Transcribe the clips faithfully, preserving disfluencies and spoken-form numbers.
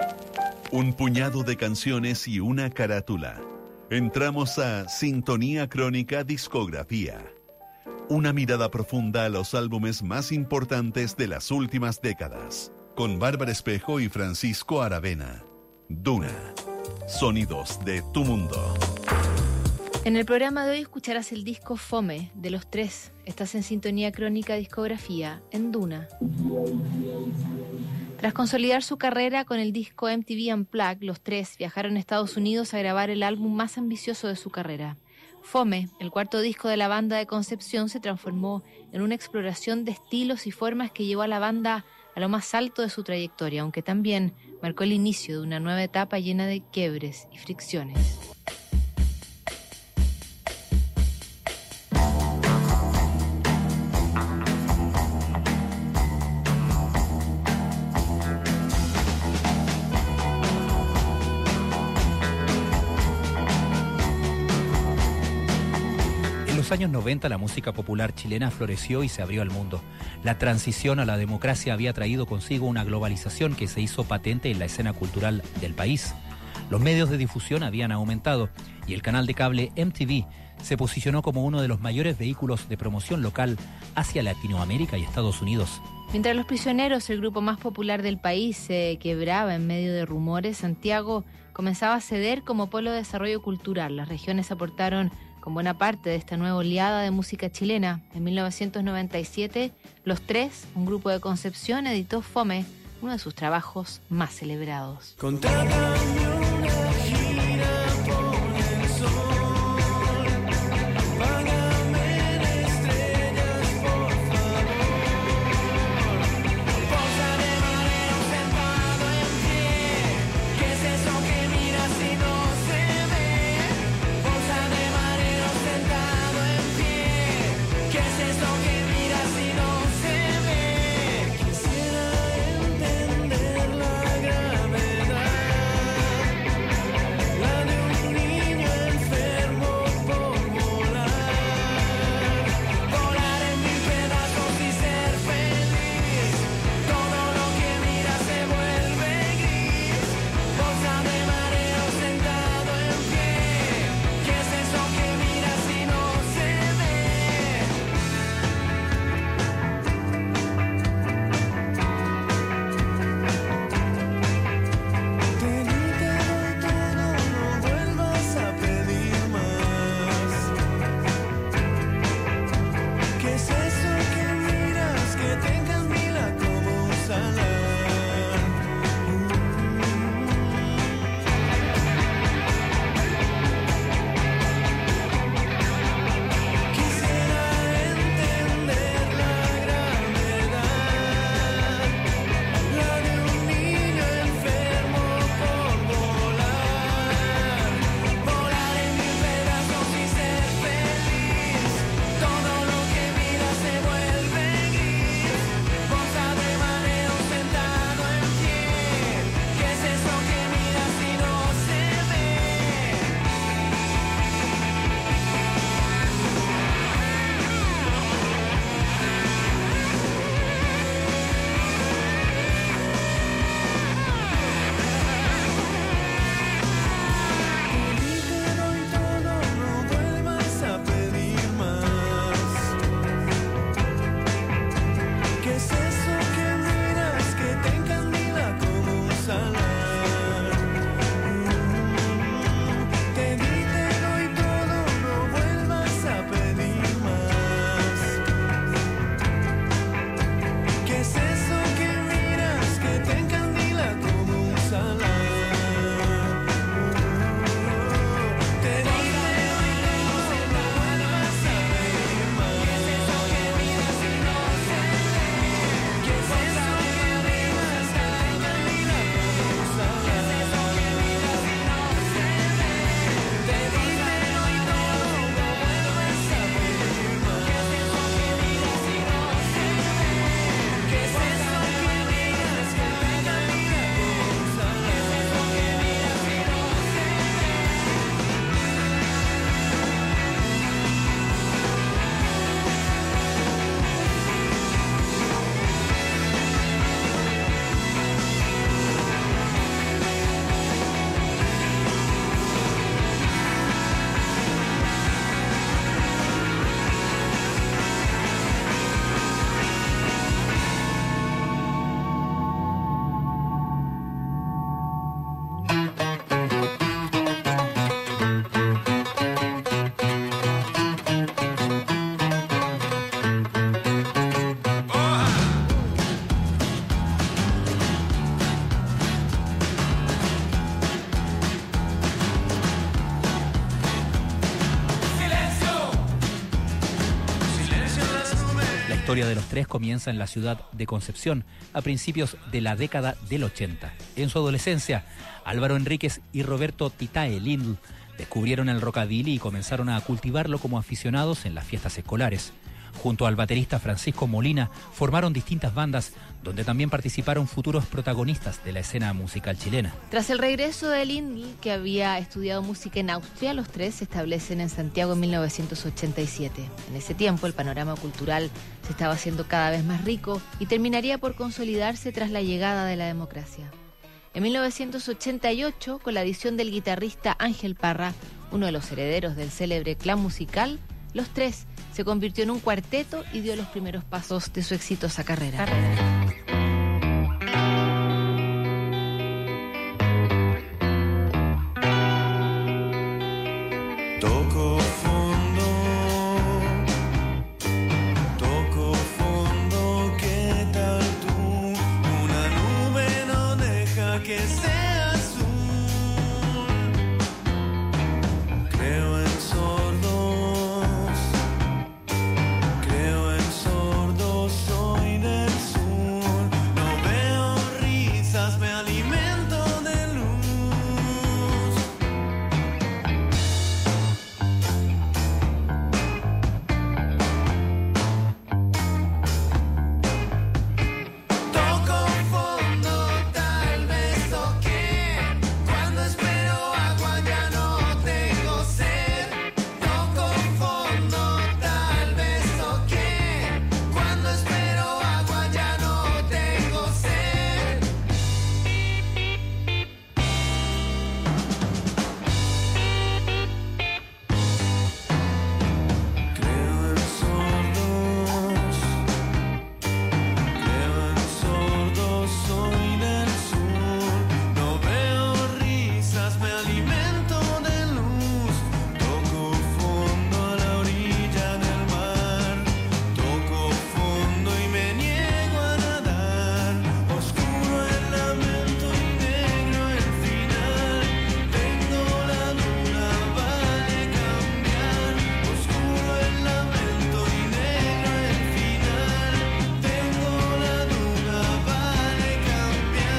Un puñado de canciones y una carátula. Entramos a Sintonía Crónica Discografía. Una mirada profunda a los álbumes más importantes de las últimas décadas. Con Bárbara Espejo y Francisco Aravena. Duna. Sonidos de tu mundo. En el programa de hoy escucharás el disco Fome de Los Tres. Estás en Sintonía Crónica Discografía en Duna. Tras consolidar su carrera con el disco M T V Unplugged, Los Tres viajaron a Estados Unidos a grabar el álbum más ambicioso de su carrera. Fome, el cuarto disco de la banda de Concepción, se transformó en una exploración de estilos y formas que llevó a la banda a lo más alto de su trayectoria, aunque también marcó el inicio de una nueva etapa llena de quiebres y fricciones. En los años noventa la música popular chilena floreció y se abrió al mundo. La transición a la democracia había traído consigo una globalización que se hizo patente en la escena cultural del país. Los medios de difusión habían aumentado y el canal de cable M T V se posicionó como uno de los mayores vehículos de promoción local hacia Latinoamérica y Estados Unidos. Mientras Los Prisioneros, el grupo más popular del país, se quebraba en medio de rumores, Santiago comenzaba a ceder como polo de desarrollo cultural. Las regiones aportaron con buena parte de esta nueva oleada de música chilena. En mil novecientos noventa y siete, Los Tres, un grupo de Concepción, editó Fome, uno de sus trabajos más celebrados. historia de los tres comienza en la ciudad de Concepción, a principios de la década del ochenta. En su adolescencia, Álvaro Enríquez y Roberto Titae Lindl descubrieron el rockabilly y comenzaron a cultivarlo como aficionados en las fiestas escolares. Junto al baterista Francisco Molina, formaron distintas bandas donde también participaron futuros protagonistas de la escena musical chilena. Tras el regreso de Lindl, que había estudiado música en Austria, los tres se establecen en Santiago en mil novecientos ochenta y siete. En ese tiempo, el panorama cultural se estaba haciendo cada vez más rico y terminaría por consolidarse tras la llegada de la democracia. En mil novecientos ochenta y ocho, con la adición del guitarrista Ángel Parra, uno de los herederos del célebre clan musical, los tres se convirtió en un cuarteto y dio los primeros pasos de su exitosa carrera. Toco fondo, toco fondo, ¿qué tal tú? Una nube no deja que sea azul. Creo en sordos, creo en sordos, soy del sur. No veo risas, me alimento de luz. Toco fondo, tal vez toqué. Cuando espero agua ya no tengo sed. Toco fondo, tal vez toqué. Cuando espero agua ya no tengo sed. Creo en sordos, creo en sordos, soy del sur. No veo risas, me alimento de luz. Toco fondo a la orilla del mar. Toco fondo y me niego a nadar. Oscuro el lamento y negro el final. Tengo la duda, vale cambiar. Oscuro el lamento y negro el final. Tengo la duda, vale cambiar.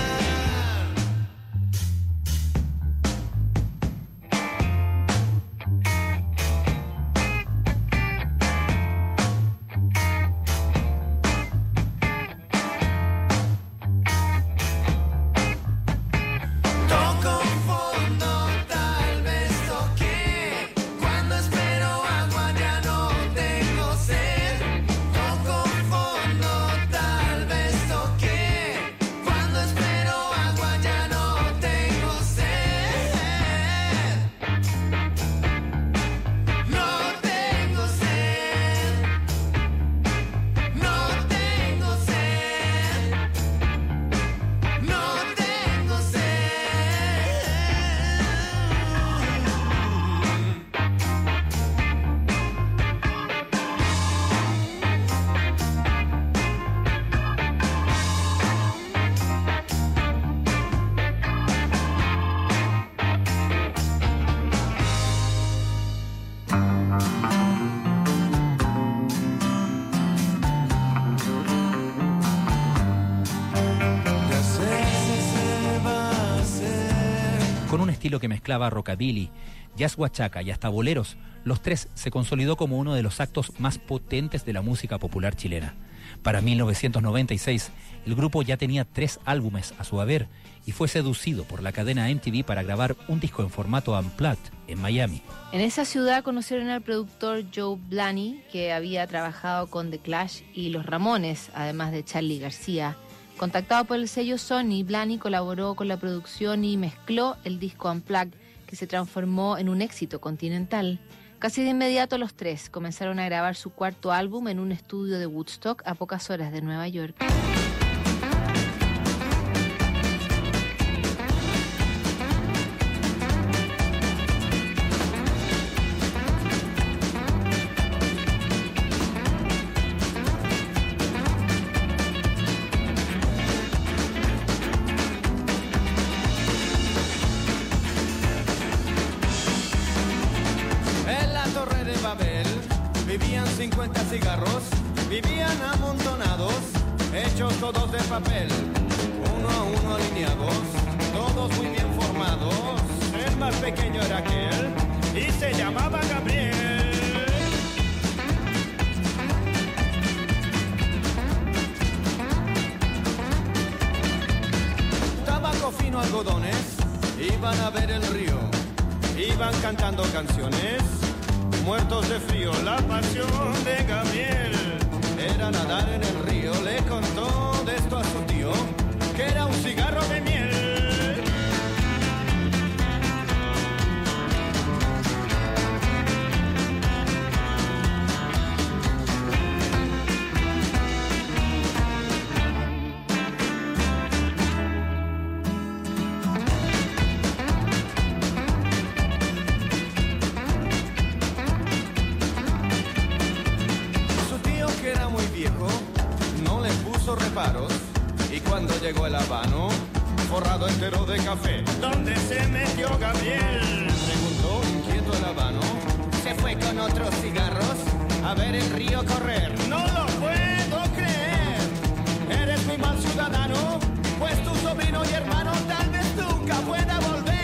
Toco fondo, tal vez toqué. Cuando espero agua ya no tengo sed. Toco fondo, tal vez toqué. Cuando espero agua ya no tengo sed. No tengo sed. No tengo sed. No tengo sed. Ya sé si se va a hacer. Con un estilo que mezclaba rockabilly, jazz huachaca y hasta boleros, los tres se consolidó como uno de los actos más potentes de la música popular chilena. Para mil novecientos noventa y seis, el grupo ya tenía tres álbumes a su haber y fue seducido por la cadena M T V para grabar un disco en formato unplugged en Miami. En esa ciudad conocieron al productor Joe Blaney, que había trabajado con The Clash y Los Ramones, además de Charly García. Contactado por el sello Sony, Blaney colaboró con la producción y mezcló el disco Unplugged, que se transformó en un éxito continental. Casi de inmediato los tres comenzaron a grabar su cuarto álbum en un estudio de Woodstock a pocas horas de Nueva York. En la Torre de Babel vivían cincuenta cigarros, vivían amontonados, hechos todos de papel, uno a uno alineados, todos muy bien formados. El más pequeño era aquel y se llamaba Gabriel. Tabaco fino, algodones, iban a ver el río, iban cantando canciones, muertos de frío. La pasión de Gabriel era nadar en el río. Le contó de esto a su tío, que era un cigarro de miel. Reparos, y cuando llegó el habano, forrado entero de café, ¿dónde se metió Gabriel?, preguntó inquieto el habano. Se fue con otros cigarros a ver el río correr. No lo puedo creer, eres mi mal ciudadano, pues tu sobrino y hermano tal vez nunca pueda volver.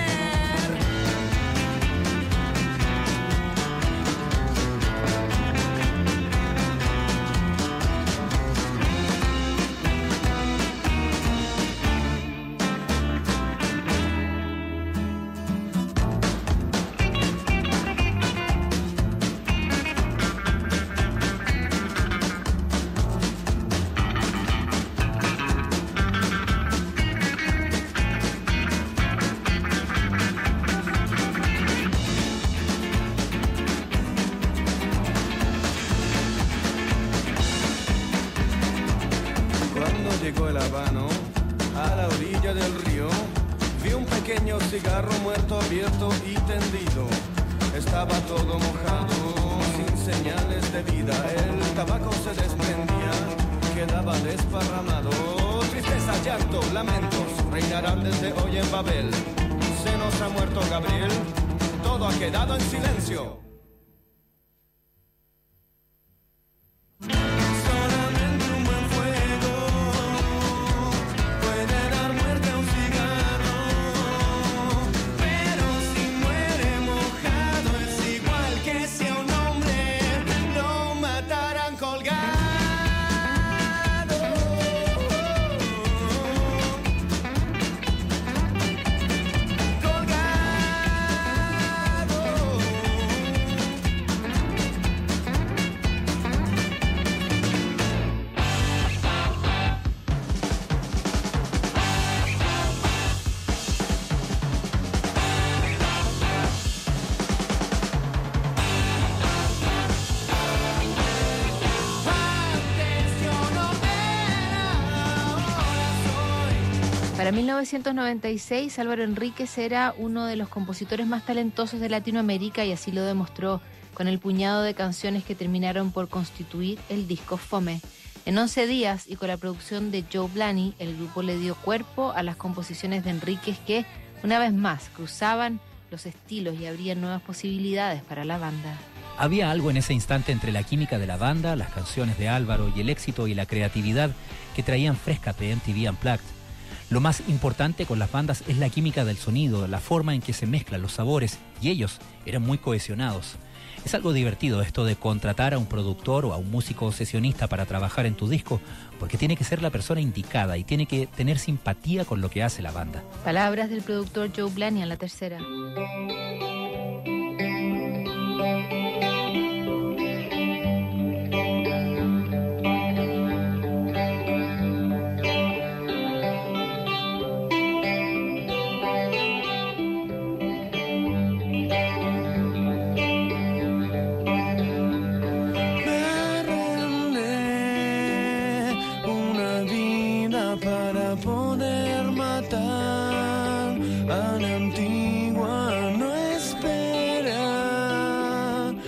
Llegó el habano a la orilla del río, vi un pequeño cigarro muerto, abierto y tendido. Estaba todo mojado, sin señales de vida. El tabaco se desprendía, quedaba desparramado. Tristeza, llanto, lamentos reinarán desde hoy en Babel. Se nos ha muerto Gabriel, todo ha quedado en silencio. Para mil novecientos noventa y seis, Álvaro Enríquez era uno de los compositores más talentosos de Latinoamérica y así lo demostró con el puñado de canciones que terminaron por constituir el disco Fome. En once días y con la producción de Joe Blaney, el grupo le dio cuerpo a las composiciones de Enríquez que, una vez más, cruzaban los estilos y abrían nuevas posibilidades para la banda. Había algo en ese instante entre la química de la banda, las canciones de Álvaro y el éxito y la creatividad que traían fresca de M T V Unplugged. Lo más importante con las bandas es la química del sonido, la forma en que se mezclan los sabores, y ellos eran muy cohesionados. Es algo divertido esto de contratar a un productor o a un músico sesionista para trabajar en tu disco, porque tiene que ser la persona indicada y tiene que tener simpatía con lo que hace la banda. Palabras del productor Joe Blaney en La Tercera. A la antigua no espera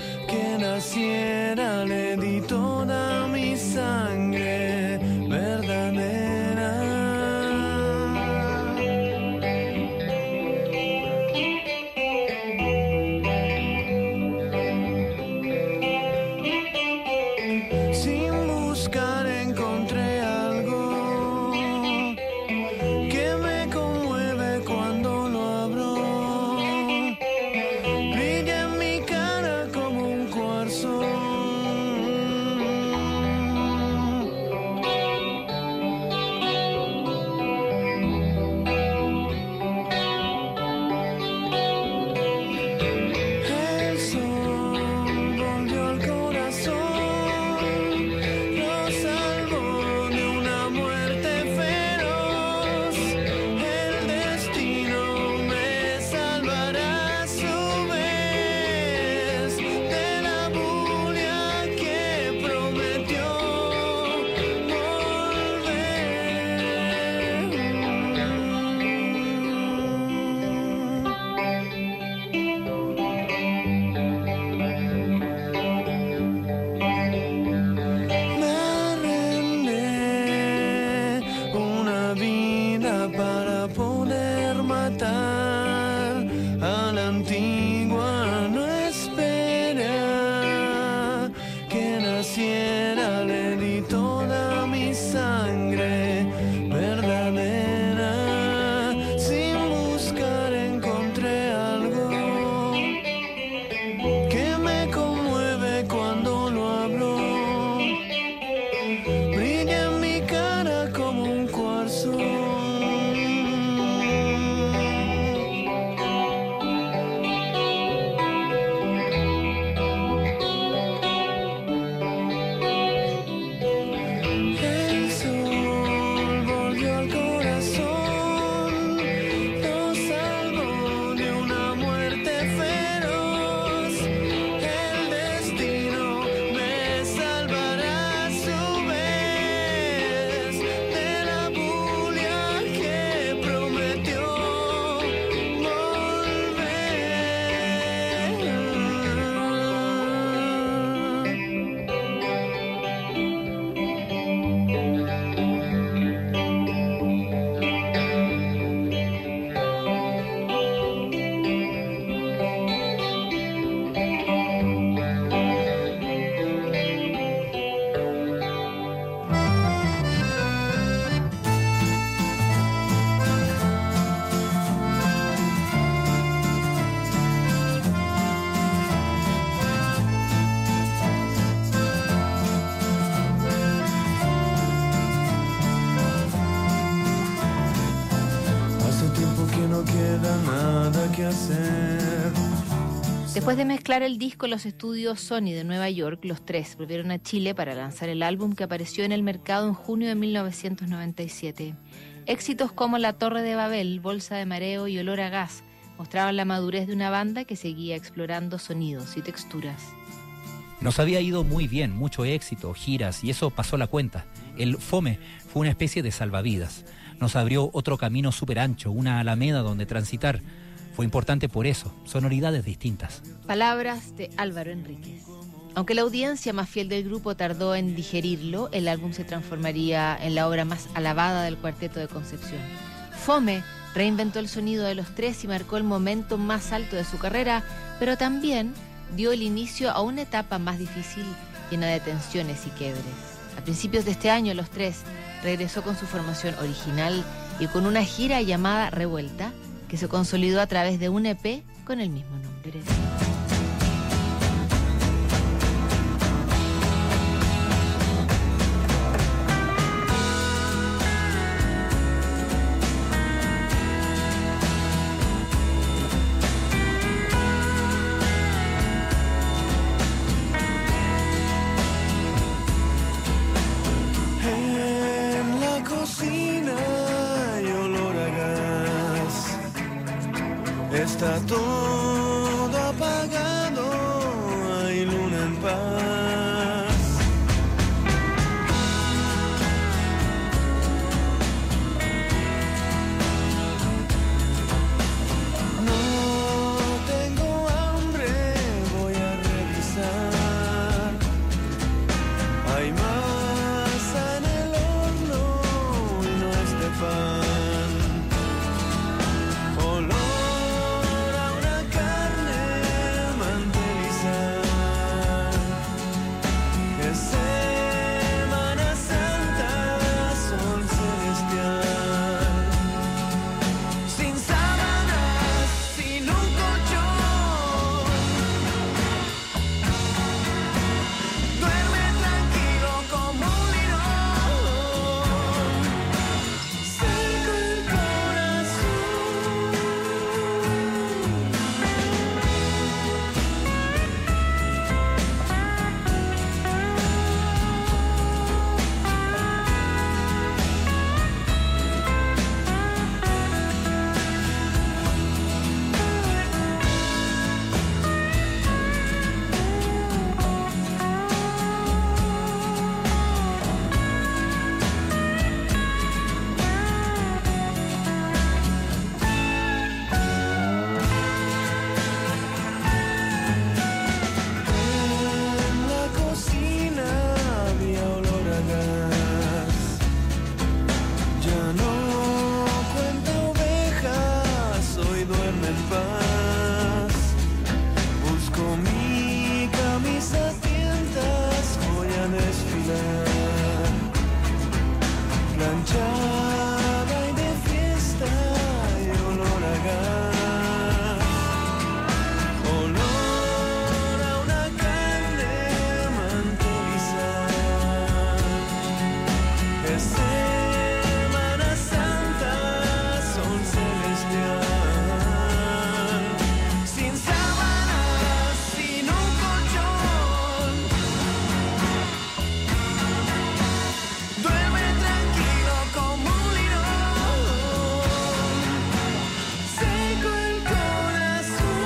tiempo que no queda nada que hacer. Después de mezclar el disco en los estudios Sony de Nueva York, los tres volvieron a Chile para lanzar el álbum que apareció en el mercado en junio de mil novecientos noventa y siete. Éxitos como La Torre de Babel, Bolsa de Mareo y Olor a Gas mostraban la madurez de una banda que seguía explorando sonidos y texturas. Nos había ido muy bien, mucho éxito, giras, y eso pasó la cuenta. El Fome fue una especie de salvavidas. Nos abrió otro camino súper ancho, una alameda donde transitar. Fue importante por eso, sonoridades distintas. Palabras de Álvaro Enríquez. Aunque la audiencia más fiel del grupo tardó en digerirlo, el álbum se transformaría en la obra más alabada del Cuarteto de Concepción. Fome reinventó el sonido de los tres y marcó el momento más alto de su carrera, pero también dio el inicio a una etapa más difícil, llena de tensiones y quiebres. A principios de este año, los tres regresó con su formación original y con una gira llamada Revuelta, que se consolidó a través de un E P con el mismo nombre. En la cocina hay olor a gas. Está todo apagado, hay luna en paz. No tengo hambre, voy a revisar. Hay masa en el horno y no es de pan. Olor Semana Santa, sol celestial, sin sábanas, sin un colchón. Duerme tranquilo como un lirón, seco el corazón. En la cocina había olor a gas. Ya no cuenta ovejas, hoy duerme en paz. Busco mi camisa a tientas, voy a desfilar. Planchada y de fiesta y olor a gas. Olor a una carne mantelizada. Es Semana Santa, sol celestial, sin sábanas, sin un colchón. Duerme tranquilo como un lirón, seco el corazón.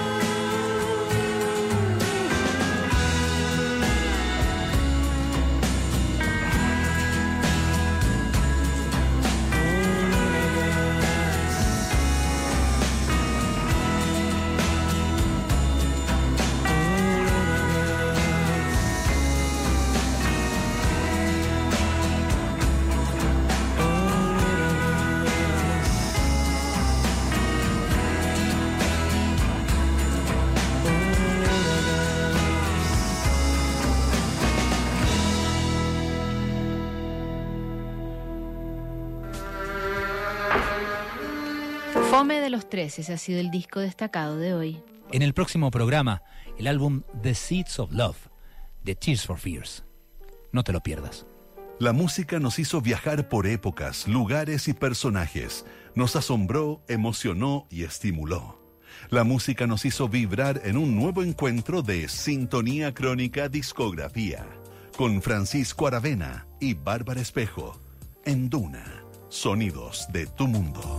Fome de los tres, ese ha sido el disco destacado de hoy. En el próximo programa, el álbum The Seeds of Love, de Tears for Fears. No te lo pierdas. La música nos hizo viajar por épocas, lugares y personajes. Nos asombró, emocionó y estimuló. La música nos hizo vibrar en un nuevo encuentro de Sintonía Crónica Discografía, con Francisco Aravena y Bárbara Espejo, en Duna, sonidos de tu mundo.